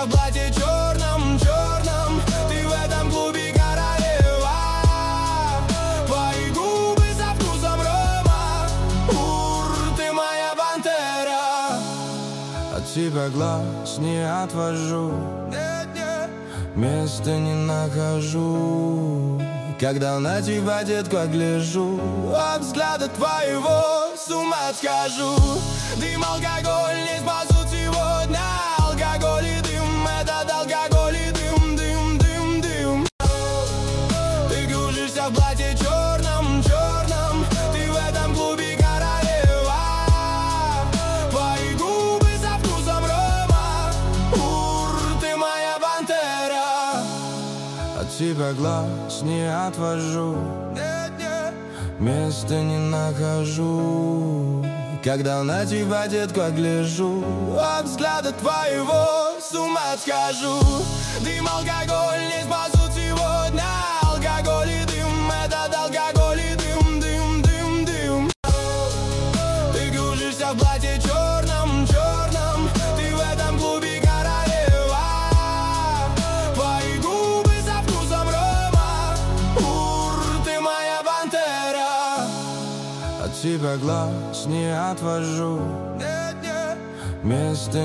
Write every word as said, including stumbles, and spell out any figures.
кружишься в платье черном, черном. Ты в этом клубе королева. Твои губы со вкусом рома. Ур, ты моя пантера. От тебя глаз не отвожу, места не нахожу. Когда на тебя, детка, гляжу, от взгляда твоего с ума схожу. Дым, алкоголь не спасут сегодня. Алкоголь и дым, этот алкоголь и дым, дым, дым, дым. Ты кружишься в платье черном, черном. Ты в этом клубе королева. Твои губы со вкусом рома. Ур, ты моя пантера. От тебя глаз не отвожу, места не нахожу. Когда на тебя, детка, гляжу, от взгляда твоего с ума схожу. Дым, алкоголь не спасут сегодня. Алкоголь и дым, этот алкоголь и дым, дым, дым, дым. Ты кружишься в платье черном, черном. Ты в этом клубе королева. Твои губы со вкусом рома. Ур, ты моя пантера. От тебя глаз не отвожу, места